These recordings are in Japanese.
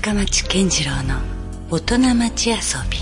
深町健次郎の大人町遊び。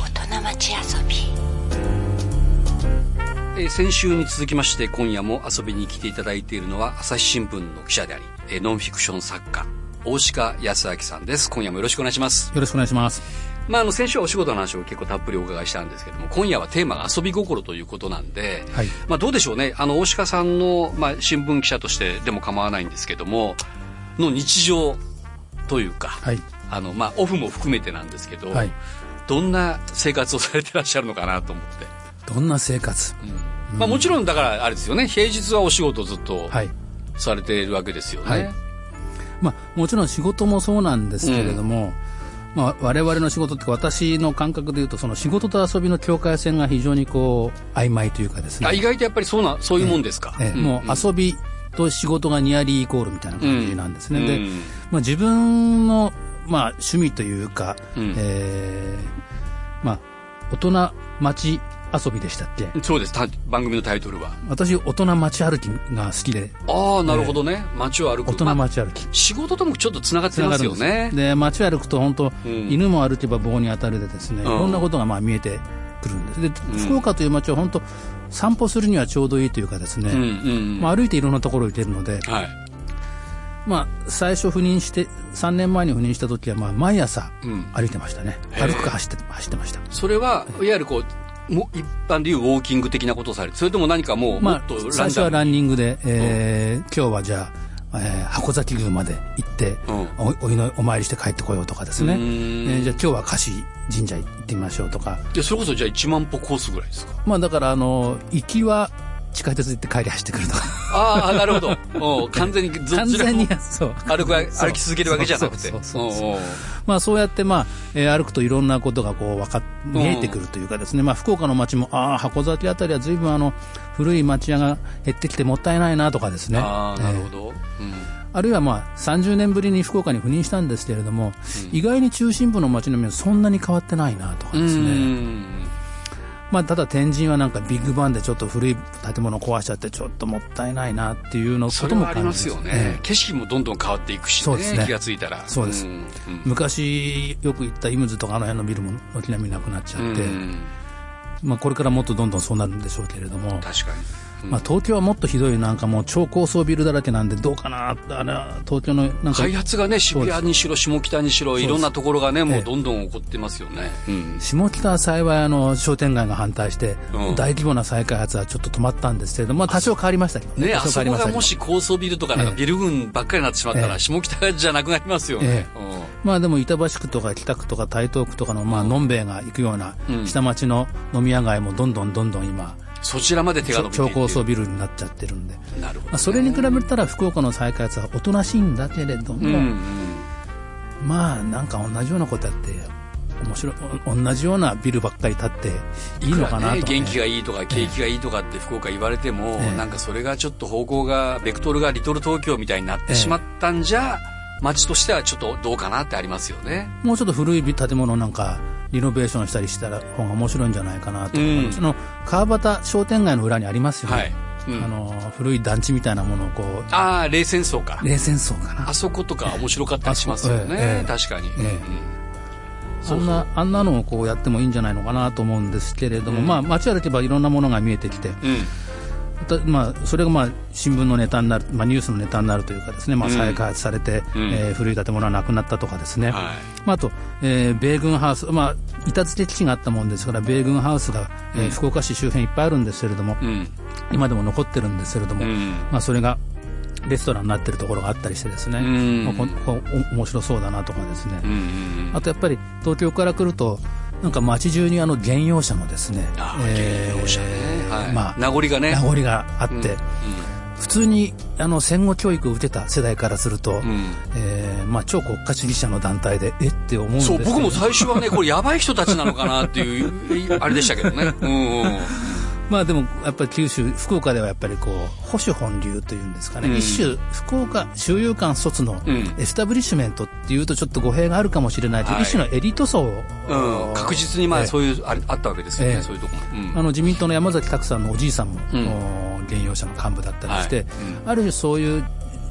先週に続きまして今夜も遊びに来ていただいているのは朝日新聞の記者でありノンフィクション作家大鹿康明さんです。今夜もよろしくお願いします。 よろしくお願いします。 先週はお仕事の話を結構たっぷりお伺いしたんですけども、今夜はテーマが遊び心ということなんで、はい、どうでしょうね。大鹿さんの、新聞記者としてでも構わないんですけどもの日常というか、はい、オフも含めてなんですけど、はい、どんな生活をされてらっしゃるのかなと思って。 どんな生活、 もちろんだからあれですよね、平日はお仕事ずっとされているわけですよね、はいはい、もちろん仕事もそうなんですけれども、我々の仕事って私の感覚でいうとその仕事と遊びの境界線が非常に曖昧というかですね。 意外とやっぱりそういうもんですか。 もう遊びと仕事がニアリーイコールみたいな感じなんですね、で、自分の、趣味というか、大人町遊びでしたっけ。 そうです。番組のタイトルは私大人町歩きが好きで。 なるほどね、街を歩く。 大人町歩き、 仕事ともちょっとつながってますよね。 で街を歩くと本当、犬も歩けば棒に当たるでですね、いろんなことが見えてくるんです。で、福岡という街は本当散歩するにはちょうどいいというかですね、歩いていろんなところに行けるので、はい、最初3年前に赴任した時は毎朝歩いてましたね、歩くか走ってました。 それはいわゆる一般でいうウォーキング的なことをされて、それとも何かもっと最初はランニングで、今日はじゃあ、箱崎宮まで行って、お参りして帰ってこようとかですね、じゃあ今日は香椎神社行ってみましょうとか。 それこそじゃあ1万歩コースぐらいですか。 だから行きは地下鉄行って帰り走ってくるとか。 なるほど。完全にずっと歩き続けるわけじゃなくて。 そうやって歩くといろんなことが見えてくるというかですね、福岡の街も箱崎あたりは随分古い町屋が減ってきてもったいないなとかですね。 なるほど。 あるいは30年ぶりに福岡に赴任したんですけれども、意外に中心部の街並みはそんなに変わってないなとかですね。ただ天神はなんかビッグバンでちょっと古い建物を壊しちゃってちょっともったいないなっていうのことも感じます。 それはありますよね、景色もどんどん変わっていくし、ね、そうですね、気がついたら。 そうです、昔よく行ったイムズとか辺のビルも軒並みなくなっちゃって、これからもっとどんどんそうなるんでしょうけれども。 確かに。 東京はもっとひどい、なんかもう超高層ビルだらけなんでどうかな。東京のなんか開発がね、渋谷にしろ下北にしろいろんなところがね、もうどんどん起こってますよね。 下北は幸い商店街が反対して、大規模な再開発はちょっと止まったんですけれども、多少変わりましたけどね。 あそこがもし高層ビルとかなんかビル群ばっかりになってしまったら、下北じゃなくなりますよね。 でも板橋区とか北区とか台東区とかののんべえが行くような下町の飲み屋街もどんどん今そちらまで手が伸びていって超高層ビルになっちゃってるんで。 なるほど、ね。 それに比べたら福岡の再開発はおとなしいんだけれども、なんか同じようなことやって面白い、同じようなビルばっかり建っていいのかなとか、 元気がいいとか景気がいいとかって福岡言われても、なんかそれがちょっと方向がベクトルがリトル東京みたいになってしまったんじゃ、街としてはちょっとどうかなってありますよね。 もうちょっと古い建物なんかリノベーションしたりしたら方が面白いんじゃないかなと思います。川端商店街の裏にありますよね、古い団地みたいなものを冷戦争かな、 あそことか面白かったりしますよね、確かに、 あんなのをやってもいいんじゃないのかなと思うんですけれども、街歩けばいろんなものが見えてきて、それが新聞のネタになる、ニュースのネタになるというかですね、再開発されて、古い建物はなくなったとかですね、あと、米軍ハウス、板付け基地があったもんですから米軍ハウスが、福岡市周辺いっぱいあるんですけれども、今でも残ってるんですけれども、それがレストランになってるところがあったりしてですね、面白そうだなとかですね、あとやっぱり東京から来るとなんか街中に原用車のですね、 原用車ね、名残があって、普通に戦後教育を受けた世代からすると、超国家主義者の団体でって思うんですけど、 僕も最初はねこれやばい人たちなのかなっていうあれでしたけどね。 でもやっぱり福岡ではやっぱり保守本流というんですかね、一種福岡周遊館卒のエスタブリッシュメントっていうとちょっと語弊があるかもしれないけど、一種のエリート層、 確実にそういうあったわけですよね、そういうところも、 自民党の山崎拓さんのおじいさんも、現用者の幹部だったりして、ある種そういう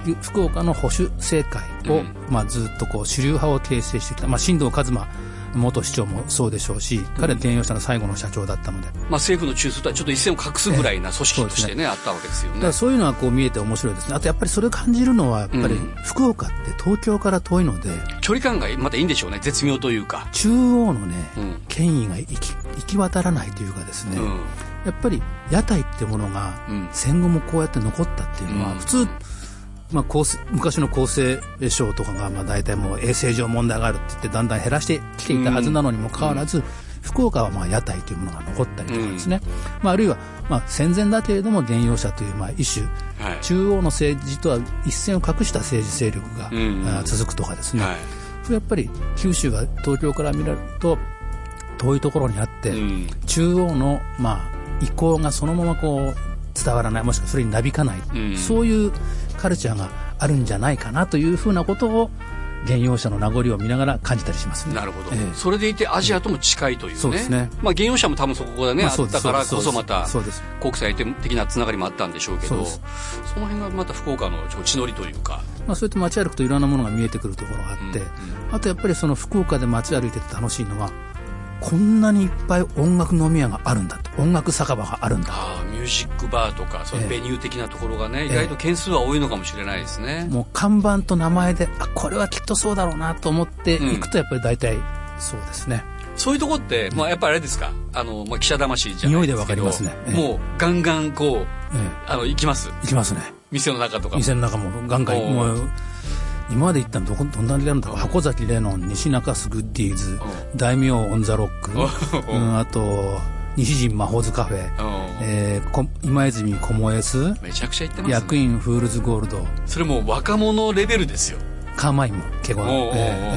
福岡の保守政界を、ずっと主流派を形成してきた、新藤一馬元市長もそうでしょうし、彼は電用社の最後の社長だったので、 政府の中枢とはちょっと一線を画すぐらいな組織としてね、あったわけですよね。 だからそういうのは見えて面白いですね。あとやっぱりそれを感じるのはやっぱり福岡って東京から遠いので、 距離感がまたいいんでしょうね。絶妙というか、 中央のね、権威が行き渡らないというかですね、やっぱり屋台ってものが戦後もこうやって残ったっていうのは普通、昔の厚生省とかが大体もう衛生上問題があるって言ってだんだん減らしてきていたはずなのにもかかわらず、福岡は屋台というものが残ったりとかですね、あるいは戦前だけれども電用社という一種、中央の政治とは一線を画した政治勢力が続くとかですね、それやっぱり九州が東京から見られると遠いところにあって、中央の意向がそのまま伝わらない、もしくはそれになびかない、そういうカルチャーがあるんじゃないかなというふうなことを原用者の名残を見ながら感じたりしますね。 なるほど、それでいてアジアとも近いというね。 そうですね。 原用者も多分そこでね、あったからこそまた国際的なつながりもあったんでしょうけど、その辺がまた福岡の地のりというか、 そうやって街歩くといろんなものが見えてくるところがあって、あとやっぱりその福岡で街歩いてて楽しいのは、こんなにいっぱい音楽飲み屋があるんだと、音楽酒場があるんだ、 ミュージックバーとかそういうベニュー的なところがね、意外と件数は多いのかもしれないですね。 もう看板と名前でこれはきっとそうだろうなと思って行くとやっぱり大体そうですね。 そういうとこって、やっぱりあれですか、記者魂じゃないですけど、 匂いでわかりますね。 もうガンガン行きます。 行きますね。 店の中とかも。 店の中もガンガンもう今まで行ったのどんなにあるんだろう。箱崎レノン、西中洲グッディーズ、大名オンザロック、あと西陣魔法津カフェ、今泉コモエス、 めちゃくちゃ行ってますね。 役員フールズゴールド、 それも若者レベルですよ。 カーマインも結構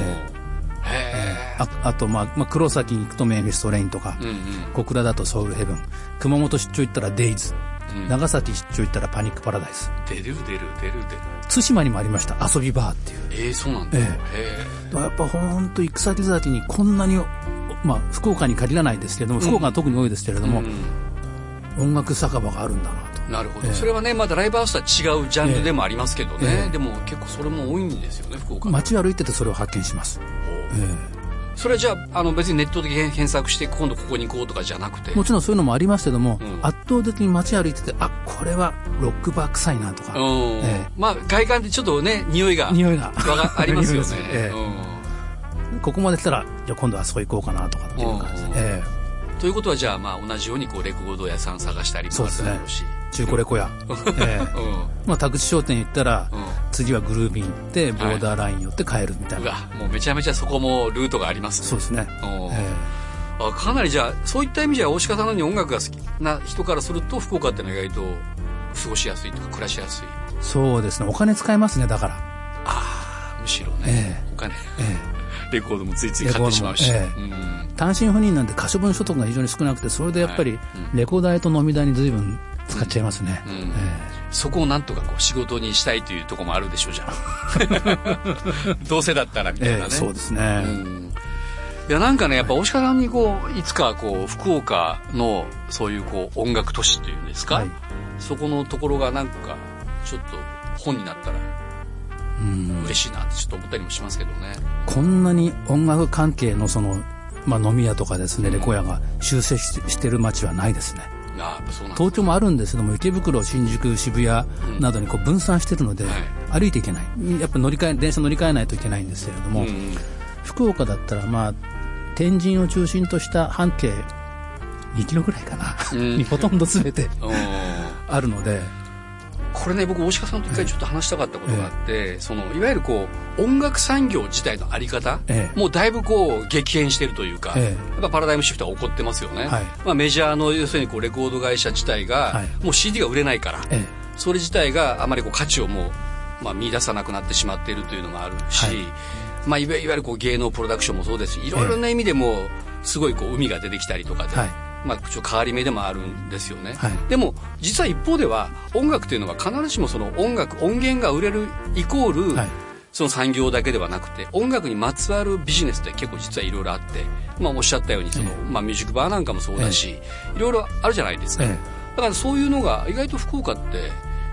あと黒崎に行くとメンフィストレインとか、小倉だとソウルヘブン、熊本出張行ったらデイズ、長崎出張行ったらパニックパラダイス、 出る対馬にもありました遊びバーっていう。 そうなんだ。 やっぱ本当行く先々にこんなに、福岡に限らないですけれども、福岡は特に多いですけれども、音楽酒場があるんだなと。 なるほど、それはねまだライブハウスとは違うジャンルでもありますけどね、でも結構それも多いんですよね、福岡。 街歩いててそれを発見します。 それはじゃあ別にネットで検索して今度ここに行こうとかじゃなくて、 もちろんそういうのもありますけども、圧倒的に街歩いててこれはロックバー臭いなとか、 外観でちょっとね匂いがありますよね。 ここまで来たらじゃあ今度はそこ行こうかなとかっていう感じで、 ということはじゃあ同じようにレコード屋さん探したりもあるだろうし、 中古レコ屋、田口商店行ったら、次はグルービー行ってボーダーライン寄って帰るみたいな、 もうめちゃめちゃそこもルートがありますね。 そうですね。 かなりじゃあそういった意味じゃ大鹿さんのように音楽が好きな人からすると福岡ってのは意外と過ごしやすいとか暮らしやすい。 そうですね。お金使いますね。だからむしろね、お金、レコードもついつい買ってしまうし、 単身赴任なんで可処分所得が非常に少なくて、それでやっぱりレコ代と飲み代に随分使っちゃいますね。 そこをなんとか仕事にしたいというところもあるでしょうじゃんどうせだったらみたいなね。 そうですね。 いやなんかねやっぱ大鹿さんにいつか福岡のそういう音楽都市っていうんですか、そこのところがなんかちょっと本になったら嬉しいなってちょっと思ったりもしますけどね。 こんなに音楽関係の飲み屋とかですね、レコ屋が集積してる街はないですね。東京もあるんですけども、池袋、新宿、渋谷などに分散してるので、歩いていけない。やっぱ電車乗り換えないといけないんですけれども、福岡だったら天神を中心とした半径2キロぐらいかな、にほとんど全てあるので。 これね僕大鹿さんと一回ちょっと話したかったことがあって、いわゆる音楽産業自体のあり方、もうだいぶ激変してるというか、やっぱパラダイムシフトが起こってますよね。メジャーの要するにレコード会社自体が、もう CD が売れないから、それ自体があまり価値をもう、見出さなくなってしまっているというのがあるし、いわゆる芸能プロダクションもそうですし、いろいろな意味でもすごい海が出てきたりとかで、ちょっと変わり目でもあるんですよね。でも実は一方では音楽というのは必ずしも音源が売れるイコール、その産業だけではなくて、音楽にまつわるビジネスって結構実はいろいろあって、おっしゃったようにミュージックバーなんかもそうだし、いろいろあるじゃないですか。だからそういうのが意外と福岡って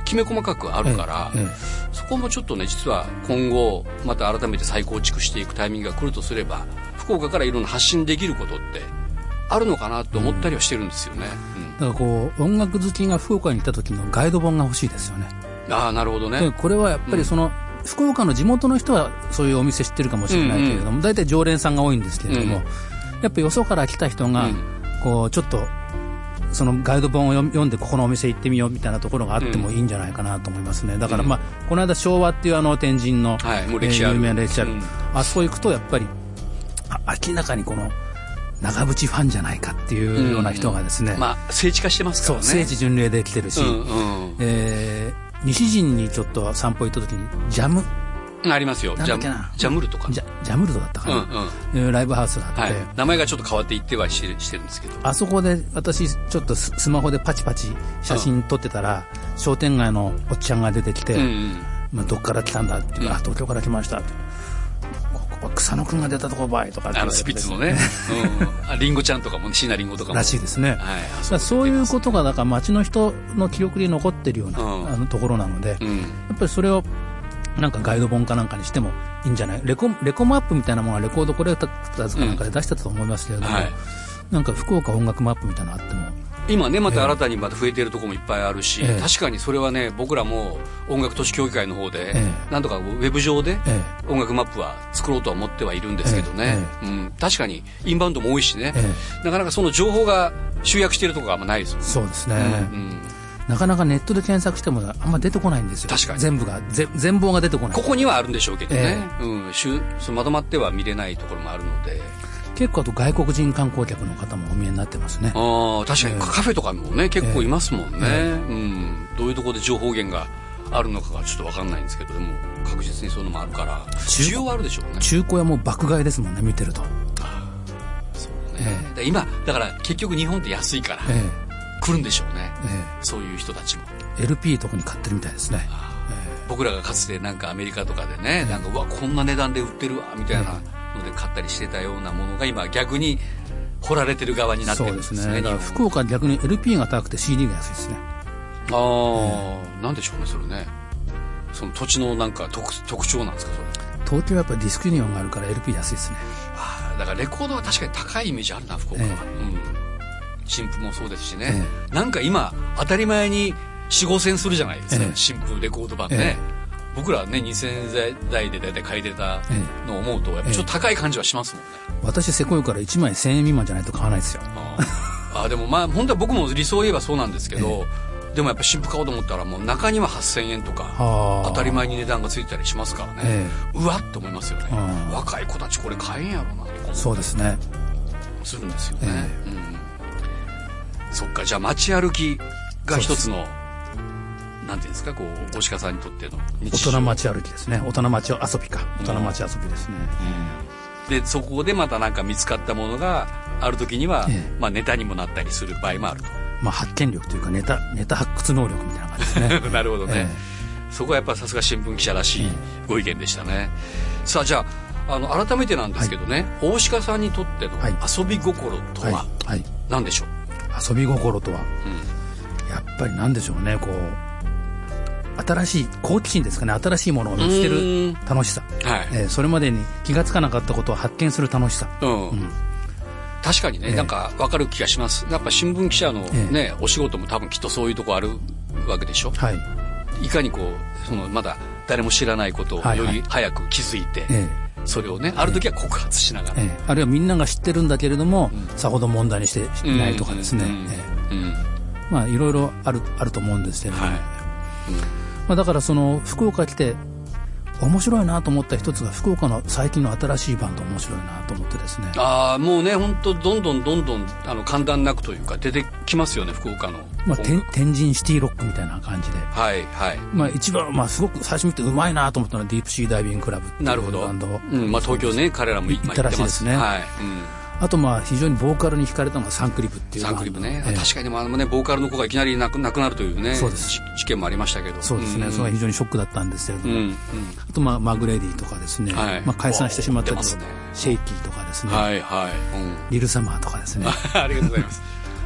きめ細かくあるから、そこもちょっとね実は今後また改めて再構築していくタイミングが来るとすれば、福岡からいろんな発信できることってあるのかなと思ったりはしてるんですよね。 だからこう音楽好きが福岡に行った時のガイド本が欲しいですよね。 ああ、なるほどね。 これはやっぱりその、福岡の地元の人はそういうお店知ってるかもしれないけれども、大体常連さんが多いんですけれども、やっぱよそから来た人がこうちょっとそのガイド本を読んでここのお店行ってみようみたいなところがあってもいいんじゃないかなと思いますね。だからまあこの間昭和っていう天神の有名な歴史ある、あそこ行くとやっぱり明らかにこの長渕ファンじゃないかっていうような人がですね、 まあ聖地化してますからね。 そう、聖地巡礼で来てるし、西陣にちょっと散歩行った時にジャムありますよ。ジャムルとかジャムルドだったかな、ライブハウスがあって、 名前がちょっと変わっていってはしてるんですけど、 あそこで私ちょっとスマホでパチパチ写真撮ってたら、商店街のおっちゃんが出てきて、まあ、どっから来たんだって言うから、東京から来ましたって、ここは草野くんが出たとこばいとかって、 スピッツのね、リンゴちゃんとかも椎名林檎とかもらしいですね。そういうことがだから街の人の記憶に残ってるような、ところなので、やっぱりそれをなんかガイド本かなんかにしてもいいんじゃない。レコマップみたいなものはレコードコレクターズかなんかで出してたと思いますけれども、なんか福岡音楽マップみたいなのあっても今ねまた新たにまた増えているところもいっぱいあるし、確かにそれはね僕らも音楽都市協議会の方で、なんとかウェブ上で音楽マップは作ろうとは思ってはいるんですけどね、確かにインバウンドも多いしね、なかなかその情報が集約しているところがあんまないですもんね。 そうですね、なかなかネットで検索してもあんま出てこないんですよ。 確かに全貌が出てこない。 ここにはあるんでしょうけどね、まとまっては見れないところもあるので、 結構あと外国人観光客の方もお見えになってますね。 確かにカフェとかもね、結構いますもんね、どういうところで情報源があるのかがちょっと分かんないんですけど、でも確実にそういうのもあるから需要はあるでしょうね。 中古屋も爆買いですもんね、見てると。 そうね、今だから結局日本って安いから、来るんでしょうね、そういう人たちも LP とかに買ってるみたいですね。 僕らがかつてなんかアメリカとかでね、なんかうわこんな値段で売ってるわみたいなので買ったりしてたようなものが今逆に掘られてる側になってるんですね。 そうですね。だから福岡は逆に LP が高くて CD が安いですね。 なんでしょうねそれね。その土地のなんか特徴なんですかそれ。 東京はやっぱりディスクユニオンがあるから LP 安いですね。 だからレコードは確かに高いイメージあるな福岡は、新譜もそうですしね、なんか今当たり前に 4,5 千するじゃないですか、新譜レコード版ね、僕らね2000円台でだいたい買い出たのを思うとやっぱちょっと高い感じはしますもんね。 私せこいから1枚1000円未満じゃないと買わないですよ。 でもまあ本当は僕も理想を言えばそうなんですけど、でもやっぱ新譜買おうと思ったらもう中には8,000円とか当たり前に値段がついたりしますからね、うわっと思いますよね。若い子たちこれ買えんやろうなとかそうですねするんですよね、そっか。じゃあ街歩きが一つのなんていうんですか、こう大鹿さんにとっての大人街歩きですね。大人街遊びか、大人街遊びですね、 でそこでまたなんか見つかったものがある時には、まあ、ネタにもなったりする場合もあると、 発見力というかネタ発掘能力みたいな感じですね。 なるほどね、そこはやっぱさすが新聞記者らしいご意見でしたね。さあじゃあ改めてなんですけどね、大鹿さんにとっての遊び心とは何でしょう。 遊び心とは、やっぱり何でしょうね、こう新しい好奇心ですかね。新しいものを見つける楽しさ、それまでに気がつかなかったことを発見する楽しさ、 確かにね、なんか分かる気がします。やっぱ新聞記者のね、お仕事も多分きっとそういうとこあるわけでしょ、いかにこうそのまだ誰も知らないことをより早く気づいて、それをねある時は告発しながら、 あるいはみんなが知ってるんだけれども、さほど問題にしていないとかですね、まあいろいろあると思うんですけどね、だからその福岡来て面白いなと思った一つが福岡の最近の新しいバンド面白いなと思ってですね。 もうね本当どんどん間断なくというか出てきますよね福岡の、 天神シティロックみたいな感じで、一番、すごく最初見てうまいなと思ったのはディープシーダイビングクラブっていうバンド、 東京ね彼らも行ったらしいですね。あと非常にボーカルに惹かれたのがサンクリブっていうサンクリブね、確かにでもねボーカルの子がいきなり亡くなるというね事件もありましたけど、 そうですね、それは非常にショックだったんですけれども、あとマグレディとかですね、解散してしまったけどシェイキーとかですね、リルサマーとかですねありがとうございます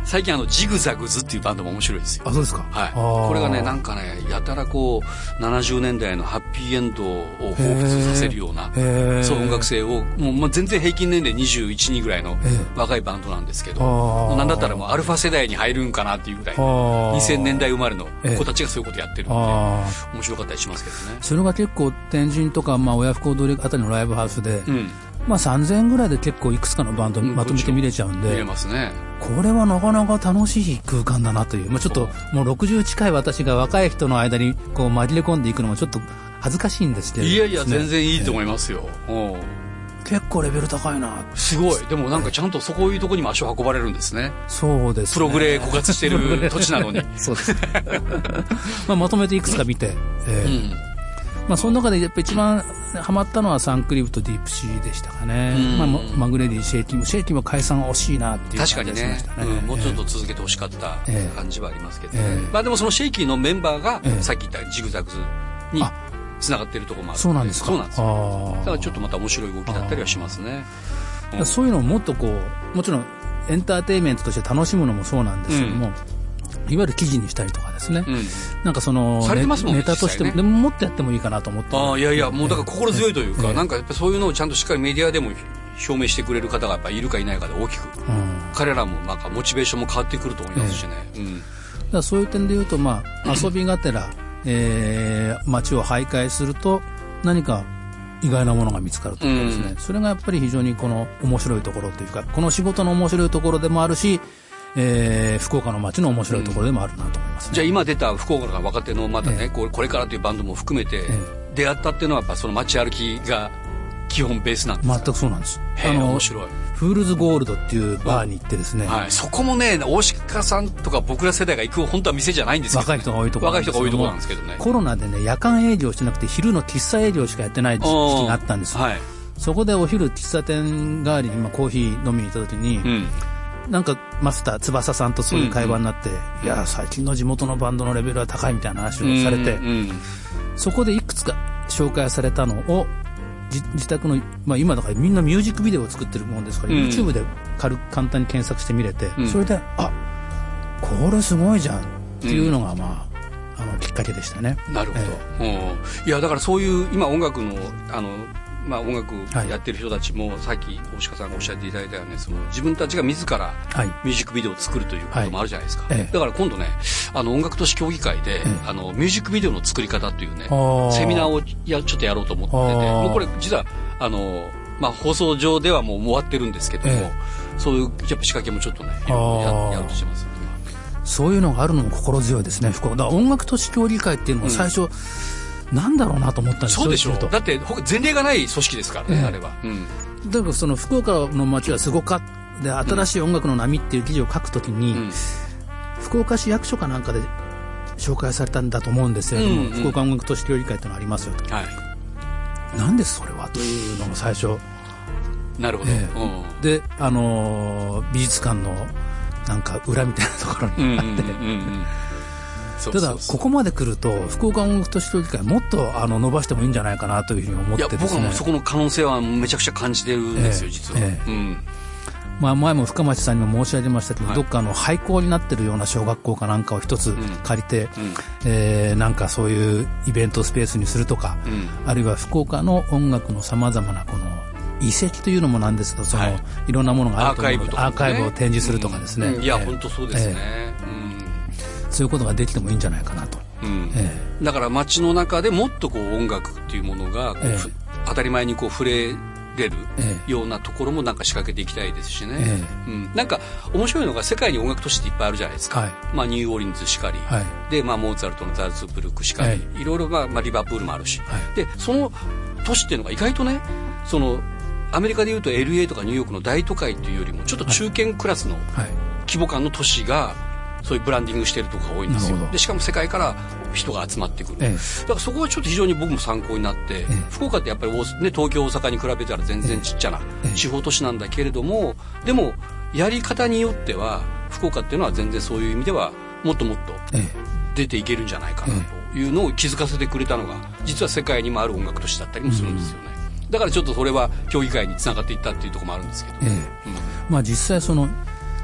最近ジグザグズっていうバンドも面白いですよ。 あ、そうですか。 はい。これがね、なんかね、やたらこう70年代のハッピーエンドを彷彿させるような、そう音楽性をもう全然平均年齢21、2ぐらいの若いバンドなんですけど、なんだったらもうアルファ世代に入るんかなっていうぐらい2000年代生まれの子たちがそういうことやってるんで、面白かったりしますけどね。 それが結構天神とか親不孝通りあたりのライブハウスで、3000円ぐらいで結構いくつかのバンドまとめて見れちゃうんで、 見れますね。 これはなかなか楽しい空間だなという、ちょっともう60近い私が若い人の間にこう紛れ込んでいくのもちょっと恥ずかしいんですけど、 いやいや全然いいと思いますよ。 結構レベル高いな。 すごい。でもなんかちゃんとそういうところにも足を運ばれるんですね。 そうですね。 プログレ枯渇してる土地なのに。 そうですね。まとめていくつか見て、その中でやっぱ一番ハマったのはサンクリブとディープシーでしたかね。マグレディ、シェイキも解散は惜しいなっていう感じがしましたね。 確かにね、もうちょっと続けてほしかった感じはありますけど、でもそのシェイキーのメンバーが、さっき言ったジグザグズにつながっているところもある。 そうなんですか。 そうなんですよ。だからちょっとまた面白い動きだったりはしますね。 そういうのをもっとこう、もちろんエンターテインメントとして楽しむのもそうなんですけども、いわゆる記事にしたりとかですね、なんかそのネタとしても、でももっとやってもいいかなと思って。 いやいや、もうだから心強いというか、なんかやっぱそういうのをちゃんとしっかりメディアでも表明してくれる方がやっぱいるかいないかで大きく、彼らもなんかモチベーションも変わってくると思いますしね。 だからそういう点でいうと、遊びがてら、街を徘徊すると何か意外なものが見つかるというかですね、それがやっぱり非常にこの面白いところというか、この仕事の面白いところでもあるし、福岡の街の面白いところでもあるなと思いますね。 じゃあ今出た福岡の若手のまたね、これからというバンドも含めて出会ったっていうのはやっぱその街歩きが基本ベースなんですか？ 全くそうなんです。 面白い。 フールズゴールドっていうバーに行ってですね、 そこもね、大鹿さんとか僕ら世代が行く本当は店じゃないんですけど、 若い人が多いところなんですけどね。 コロナでね、夜間営業してなくて昼の喫茶営業しかやってない時期があったんです。そこでお昼喫茶店代わりにコーヒー飲みに行った時に、なんかマスター翼さんとそういう会話になって、いや最近の地元のバンドのレベルは高いみたいな話をされて、そこでいくつか紹介されたのを自宅の、今だからみんなミュージックビデオを作ってるもんですから、YouTube で簡単に検索してみれて、それでこれすごいじゃんっていうのがきっかけでしたね。 なるほど。いやだからそういう今音楽の音楽やってる人たちも、さっき大鹿さんがおっしゃっていただいたように、その自分たちが自らミュージックビデオを作るということもあるじゃないですか。だから今度ね、音楽都市協議会で、ミュージックビデオの作り方というね、セミナーをちょっとやろうと思ってて、もうこれ実は放送上ではもう終わってるんですけども、そういうやっぱ仕掛けもちょっとねやろうとしてます。 そういうのがあるのも心強いですね。福岡だから音楽都市協議会っていうのも最初、なんだろうなと思ったんですよ。 そうでしょう。だって前例がない組織ですからね、あれは。 だからその福岡の街はすごかで、新しい音楽の波っていう記事を書くときに、福岡市役所かなんかで紹介されたんだと思うんですけれども、福岡音楽都市協議会ってのがありますよと。なんですそれはというのが最初。 なるほど。 で、美術館のなんか裏みたいなところにあって。ただここまで来ると福岡音楽都市協議会もっと伸ばしてもいいんじゃないかなというふうに思ってですね。 僕はもうそこの可能性はめちゃくちゃ感じてるんですよ、実は。 前も深町さんにも申し上げましたけど、どっか廃校になってるような小学校かなんかを一つ借りて、なんかそういうイベントスペースにするとか、あるいは福岡の音楽のさまざまなこの遺跡というのもなんですけど、いろんなものがあると思うので、アーカイブを展示するとかですね。 いや本当そうですね。 そういうことができてもいいんじゃないかなと。 だから街の中でもっと音楽っていうものが当たり前に触れれるようなところもなんか仕掛けていきたいですしね。なんか面白いのが世界に音楽都市っていっぱいあるじゃないですか。ニューオーリンズしかり、でモーツァルトのザルツブルクしかり、いろいろリバプールもあるし、でその都市っていうのが意外とね、そのアメリカでいうと LA とかニューヨークの大都会っていうよりもちょっと中堅クラスの規模感の都市がそういうブランディングしてるところが多いんですよ。でしかも世界から人が集まってくる、だからそこはちょっと非常に僕も参考になって、福岡ってやっぱり、東京大阪に比べたら全然ちっちゃな地方都市なんだけれども、でもやり方によっては福岡っていうのは全然そういう意味ではもっともっと出ていけるんじゃないかなというのを気づかせてくれたのが、実は世界にもある音楽都市だったりもするんですよね。だからちょっとそれは協議会につながっていったっていうところもあるんですけど、 実際その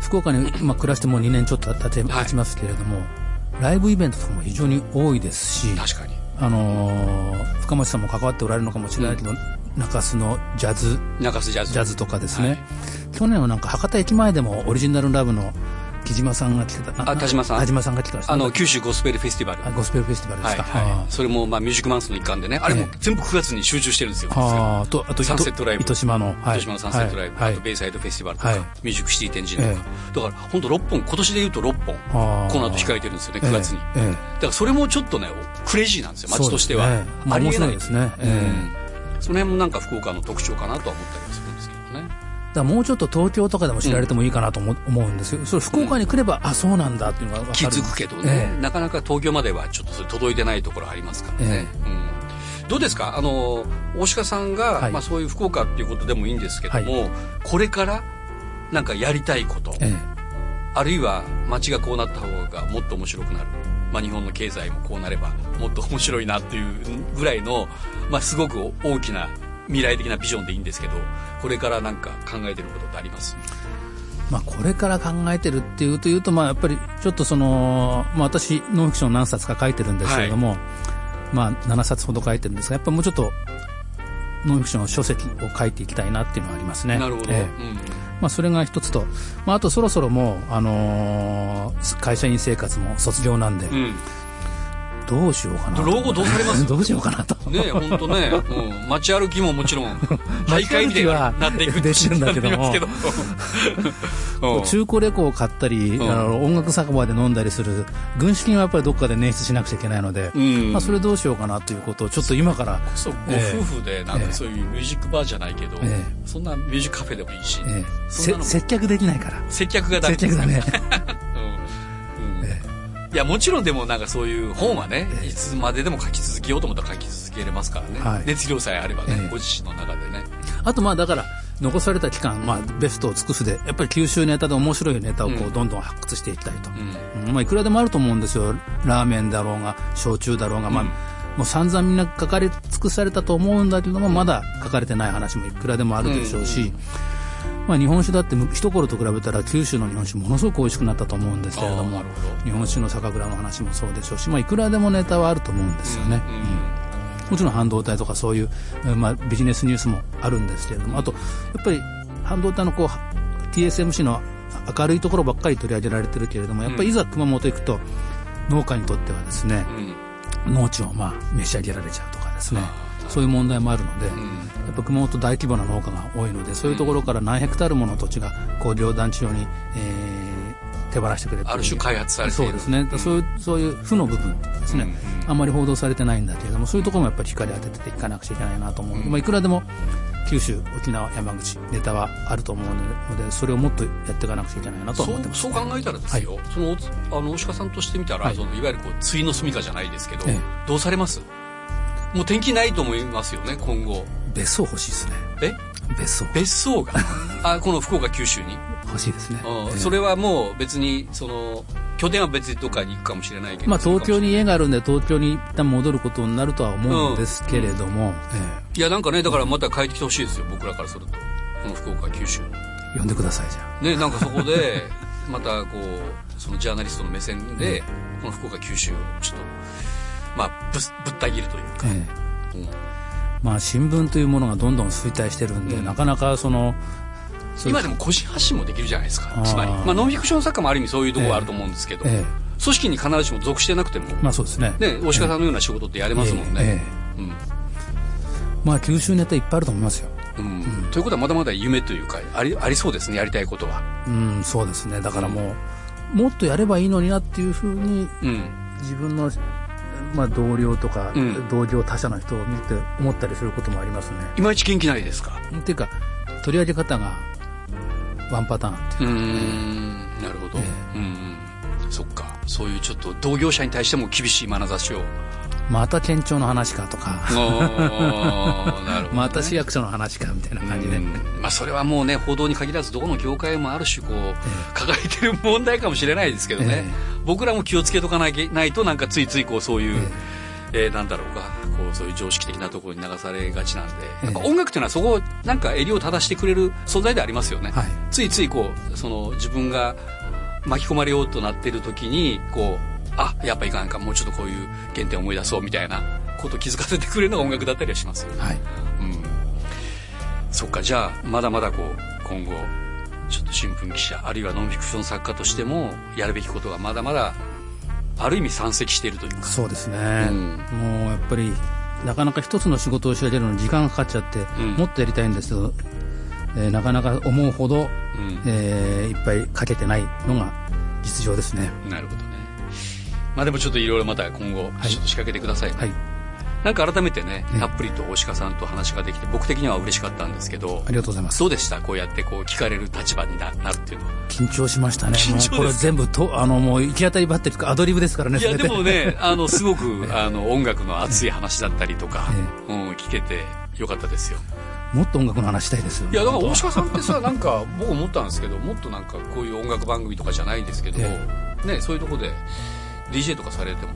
福岡に、暮らしてもう2年ちょっと経ちますけれども、ライブイベントとかも非常に多いですし、 確かに深町さんも関わっておられるのかもしれないけど、中洲のジャズとかですね、去年はなんか博多駅前でもオリジナルラブの木島さんが来てた。 田島さんが来てました。 九州ゴスペルフェスティバル。 ゴスペルフェスティバルですか。 それもミュージックマンスの一環でね、あれも全部9月に集中してるんですよ。 あとサンセットライブ。 糸島のサンセットライブ。あとベイサイドフェスティバルとか、ミュージックシティ展示とか。だから本当6本、今年で言うと6本、この後控えてるんですよね、9月に。だからそれもちょっとね、クレイジーなんですよ、街としては。 ありえないですね。 その辺もなんか福岡の特徴かなとは思ったりはするんですけどね。 だからもうちょっと東京とかでも知られてもいいかなと思うんですよ。それ福岡に来れば、そうなんだっていうのが分かる。 気づくけどね、なかなか東京まではちょっとそれ届いてないところありますからね。どうですか、大鹿さんが、そういう福岡っていうことでもいいんですけども、これからなんかやりたいこと、あるいは街がこうなった方がもっと面白くなる、日本の経済もこうなればもっと面白いなっていうぐらいの、すごく大きな未来的なビジョンでいいんですけど、これからなんか考えてることってあります？ これから考えてるっていうとやっぱりちょっと私ノンフィクション何冊か書いてるんですけれども、7冊ほど書いてるんですが、やっぱりもうちょっとノンフィクション書籍を書いていきたいなっていうのはありますね。 なるほど。 それが一つと、あとそろそろもう、会社員生活も卒業なんで、どうしようかな。 老後どうされます？ どうしようかなと。 ねえ、本当ね。街歩きももちろん、大会にはなっていくってんだけども、中古レコを買ったり、音楽酒場で飲んだりする、軍資金はやっぱりどっかで捻出しなくちゃいけないので、それどうしようかなということを、ちょっと今から。 ご夫婦で、なんかそういうミュージックバーじゃないけど、そんなミュージックカフェでもいいし。 接客できないから。 接客がダメ。 接客だね。 いやもちろんでもなんかそういう本はね、いつまででも書き続けようと思ったら書き続けれますからね、熱量さえあればね、ご自身の中でね。あとだから残された期間、ベストを尽くすでやっぱり九州ネタで面白いネタをどんどん発掘していきたいと、いくらでもあると思うんですよ。ラーメンだろうが焼酎だろうが、もう散々みんな書かれ尽くされたと思うんだけども、まだ書かれてない話もいくらでもあるでしょうし、日本酒だって一頃と比べたら九州の日本酒ものすごく美味しくなったと思うんですけれども、日本酒の酒蔵の話もそうでしょうし、いくらでもネタはあると思うんですよね。もちろん半導体とかそういう、ビジネスニュースもあるんですけれども、あとやっぱり半導体のTSMC の明るいところばっかり取り上げられてるけれども、やっぱりいざ熊本行くと農家にとってはですね、農地を召し上げられちゃうとかですね、そういう問題もあるので、やっぱ熊本大規模な農家が多いので、そういうところから何ヘクタールもの土地が工業団地用に、手放してくれて、 ある種開発されている。 そうですね。そういう負の部分ですね、あんまり報道されてないんだけれども、そういうところもやっぱり光当てていかなくちゃいけないなと思うので、いくらでも九州、沖縄、山口ネタはあると思うので、それをもっとやっていかなくちゃいけないなと思ってます。 そう考えたらですよ、大鹿さんとしてみたら、いわゆる対の住みかじゃないですけど、どうされます？もう天気ないと思いますよね、今後。 別荘欲しいですね。 別荘がこの福岡九州に欲しいですね。 それはもう別に拠点は別にどっかに行くかもしれないけど、 東京に家があるんで東京に一旦戻ることになるとは思うんですけれども、 いやなんかね、だからまた帰ってきてほしいですよ、僕らからすると。この福岡九州に呼んでください。じゃあね、なんかそこでまたそのジャーナリストの目線で、この福岡九州をちょっとぶった切るというか、 新聞というものがどんどん衰退してるんで、なかなか今でも個人発信もできるじゃないですか。つまりノンフィクション作家もある意味そういうところがあると思うんですけど、組織に必ずしも属してなくても、 そうですね。 大鹿さんのような仕事ってやれますもんね。 九州ネタいっぱいあると思いますよ。 ということはまだまだ夢というかありそうですね、やりたいことは。 そうですね。だからもっとやればいいのになっていうふうに、自分の同僚とか、同業他社の人を見て思ったりすることもありますね。 いまいち元気ないですか？ っていうか取り上げ方がワンパターンっていうか。 なるほど。そっか。そういうちょっと同業者に対しても厳しい眼差しを。 また県庁の話かとかなるほど、ね、 また市役所の話かみたいな感じで、 それはもうね、報道に限らずどこの業界もある種抱えてる問題かもしれないですけどね、僕らも気をつけとかないとなんかついついそういう、なんだろうかそういう常識的なところに流されがちなんで、やっぱ音楽っていうのはそこをなんか襟を正してくれる存在でありますよね、はい、ついついこうその自分が巻き込まれようとなっている時にこうやっぱいかんかもうちょっとこういう原点を思い出そうみたいなことを気づかせてくれるのが音楽だったりはしますよね、はい、そっか。じゃあまだまだこう今後ちょっと新聞記者あるいはノンフィクション作家としてもやるべきことがまだまだある意味山積しているというか。 そうですね、もうやっぱりなかなか一つの仕事を仕上げるのに時間がかかっちゃって、もっとやりたいんですけど、なかなか思うほど、いっぱいかけてないのが実情ですね。 なるほどね。まあでもちょっといろいろまた今後ちょっと仕掛けてくださいね、はいはい。なんか改めてね、たっぷりと大鹿さんと話ができて僕的には嬉しかったんですけど。 ありがとうございます。 どうでした？こうやってこう聞かれる立場になるっていうのは。 緊張しましたね。もうこれ全部もう行き当たりばったりアドリブですからね。 いやでもねすごく音楽の熱い話だったりとか、聞けてよかったですよ。 もっと音楽の話したいですよ。 いやだから大鹿さんってさなんか僕思ったんですけど、もっとなんかこういう音楽番組とかじゃないですけど、ね、そういうとこで DJ とかされても。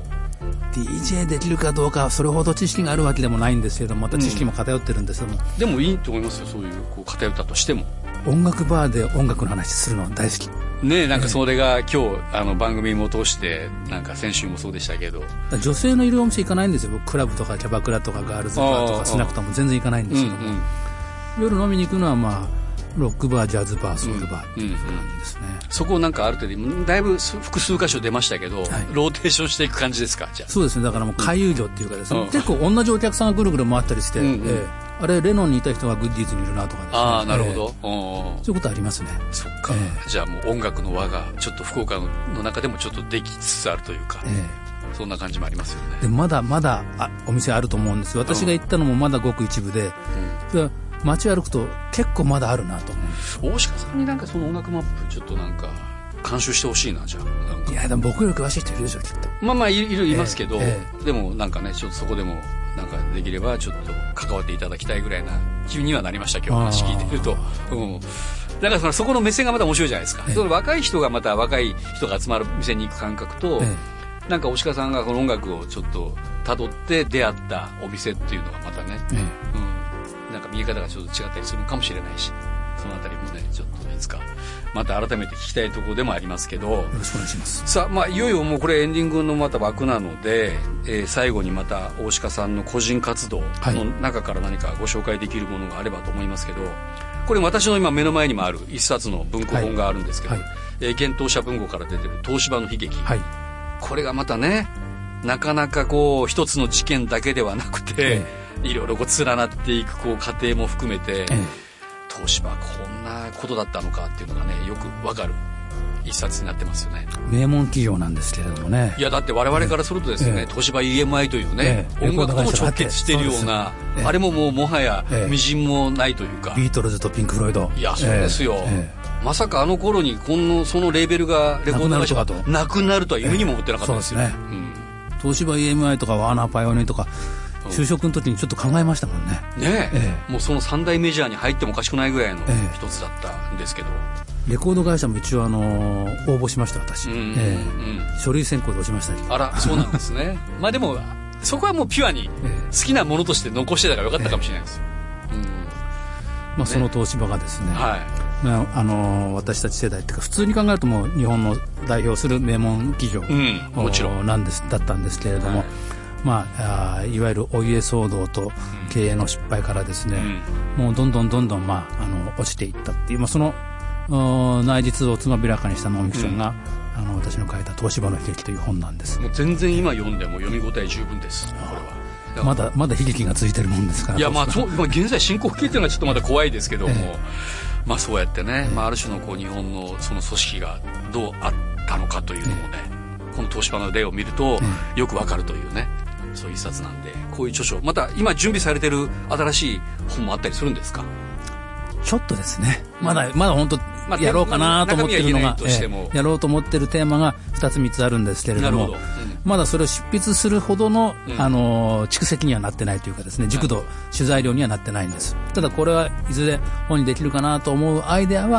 DJ できるかどうかそれほど知識があるわけでもないんですけど、また知識も偏ってるんですけども、 でもいいと思いますよ。そういうこう偏ったとしても音楽バーで音楽の話するの大好きね。なんかそれが今日番組も通してなんか先週もそうでしたけど、 女性のいるお店行かないんですよ。僕クラブとかキャバクラとかガールズバーとかスナックとかも全然行かないんですけども、夜飲みに行くのはまあロックバー、ジャズバー、ソウルバーっていう感じですね、 そこをなんかある程度だいぶ複数箇所出ましたけど、ローテーションしていく感じですか？じゃあそうですね。だからもう回遊魚っていうかですね、結構同じお客さんがぐるぐる回ったりして、あれレノンにいた人がグッディーズにいるなとかですね。 ああなるほど、 そういうことありますね。 そっか、じゃあもう音楽の輪がちょっと福岡の中でもちょっとできつつあるというか、そんな感じもありますよね。 でまだまだお店あると思うんですよ。私が行ったのもまだごく一部で、それは街歩くと結構まだあるなと思う。 大鹿さんになんかその音楽マップちょっとなんか監修してほしいな。じゃあなんかいやでも僕より詳しい人いるでしょきっと。 まあいますけど、でもなんかねちょっとそこでもなんかできればちょっと関わっていただきたいぐらいな気にはなりました今日話聞いてると。だからそこの目線がまた面白いじゃないですか。若い人がまた若い人が集まる店に行く感覚と、なんか大鹿さんがこの音楽をちょっと辿って出会ったお店っていうのがまたね、なんか見え方がちょっと違ったりするのかもしれないし、そのあたりもねちょっといつかまた改めて聞きたいところでもありますけど、よろしくお願いします。 さあ、いよいよもうこれエンディングのまた枠なので、最後にまた大鹿さんの個人活動の中から何かご紹介できるものがあればと思いますけど、これ私の今目の前にもある一冊の文庫本があるんですけど、幻冬舎文庫から出てる東芝の悲劇、これがまたねなかなかこう一つの事件だけではなくて、いろいろこう連なっていくこう過程も含めて、東芝こんなことだったのかっていうのがねよくわかる一冊になってますよね。 名門企業なんですけれどもね。 いやだって我々からするとですね、東芝 EMI というね、音楽とも直結しているような、あれももはや微塵もないというか、 ビートルズとピンク・フロイド。 いやそうですよ、まさかあの頃にそのレーベルがレコード会社がなくなるとは夢にも思ってなかったですよ、 東芝 EMI とかワーナーパイオニアとか就職の時にちょっと考えましたもんね。 もうその三大メジャーに入ってもおかしくないぐらいの一つだったんですけど、 レコード会社も一応応募しました私、書類選考で落ちましたけど。 あらそうなんですねまあでもそこはもうピュアに好きなものとして残してたからよかったかもしれないですよ、 その東芝がですね、私たち世代っていうか普通に考えるともう日本の代表する名門企業、 もちろんだったんですけれども、いわゆるお家騒動と経営の失敗からですね、もうどんどん落ちていったっていう、その内実をつまびらかにしたノンフィクションが、私の書いた東芝の悲劇という本なんです。 もう全然今読んでも読み応え十分です。これはまだ悲劇が続いてるもんですから。 いや現在進行形っていうのはちょっとまだ怖いですけども、そうやってね、ある種のこう日本のその組織がどうあったのかというのもね、この東芝の例を見るとよくわかるというね、そういう一冊なんで、こういう著書また今準備されてる新しい本もあったりするんですか？ ちょっとですね、まだ本当やろうかなと思ってるのが、やろうと思ってるテーマが2つ3つあるんですけれども、まだそれを執筆するほどの、蓄積にはなってないというかですね、熟度、取材量にはなってないんです。ただこれはいずれ本にできるかなと思うアイデアは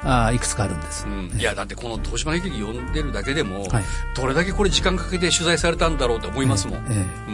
いくつかあるんです、 いやだってこの東島の悲劇読んでるだけでも、どれだけこれ時間かけて取材されたんだろうと思いますもん、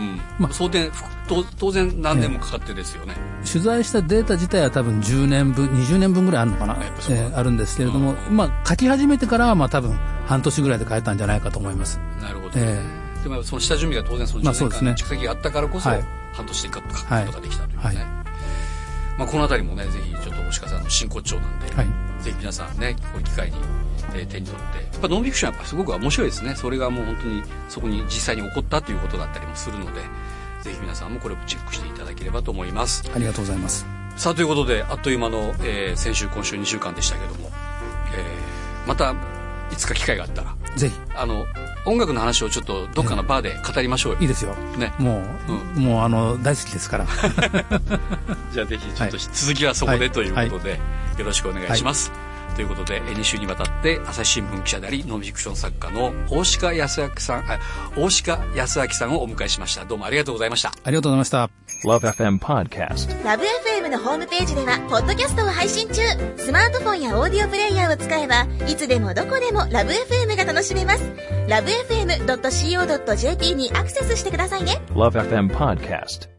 当然何年もかかってですよね、 取材したデータ自体は多分10年分20年分ぐらいあるのかな、あるんですけれども、書き始めてからは多分半年ぐらいで書いたんじゃないかと思います。 なるほど、でもその下準備が当然その10年間の蓄積があったからこそ、半年で書くことができたというね、このあたりもねぜひちょっと大鹿さんの真骨頂なんで、ぜひ皆さんねこういう機会に、手に取って、やっぱノンフィクションはやっぱすごく面白いですね。それがもう本当にそこに実際に起こったということだったりもするので、ぜひ皆さんもこれをチェックしていただければと思います。 ありがとうございます。 さあということであっという間の、先週今週2週間でしたけども、またいつか機会があったらぜひ音楽の話をちょっとどっかのバーで語りましょうよ。 いいですよ、ね、もう大好きですからじゃあぜひちょっと続きはそこでということで、よろしくお願いします、ということで2週にわたって朝日新聞記者でありノンフィクション作家の大鹿康明さんをお迎えしました。どうもありがとうございました。 ありがとうございました。 LoveFM Podcast。LoveFM のホームページではポッドキャストを配信中。スマートフォンやオーディオプレイヤーを使えばいつでもどこでも LoveFM が楽しめます。 LoveFM.co.jp にアクセスしてくださいね。 LoveFM Podcast。